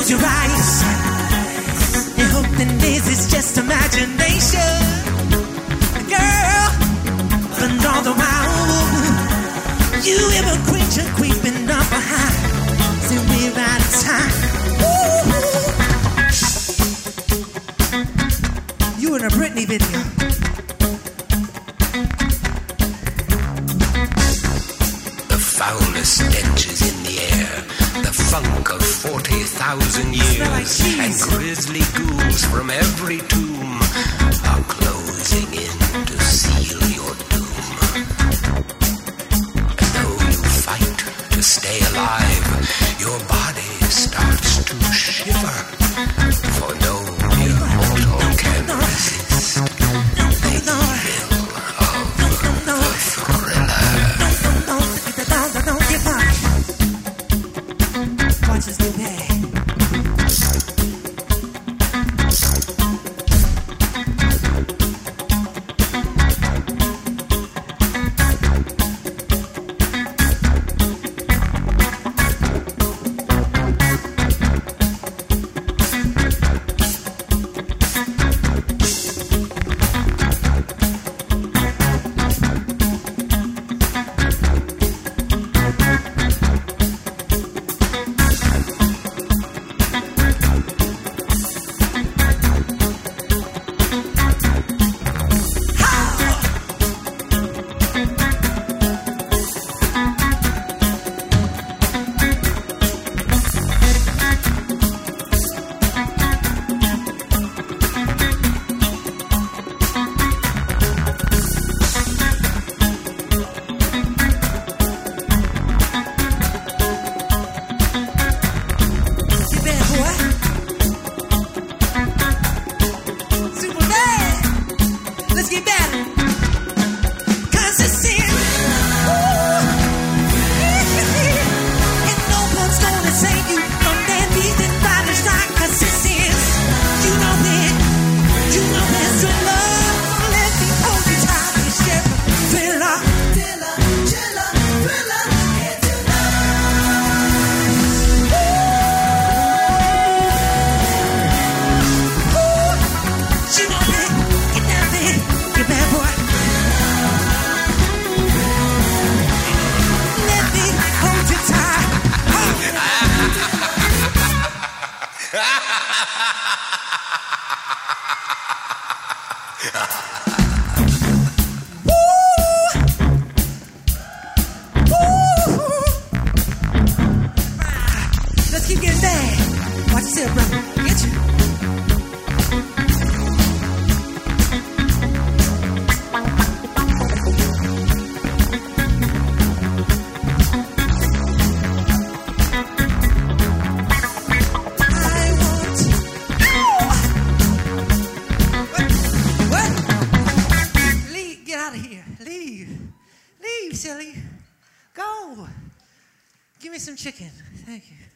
close your eyes and hope that this is just imagination. Girl, and all the while, you ever creature creeping up behind. Say we're out of time. Ooh. You in a Britney video. The foulest stenches in the air, the funk of 40,000 years, like and grisly ghouls from every tomb are closing in to seal your doom. And though you fight to stay alive, your body starts to shiver, for no mere mortal can resist the evil of the thriller. Don't give up. Watch us do that. Let's keep getting bad. Watch yourself, brother. Get you. Silly. Go. Give me some chicken. Thank you.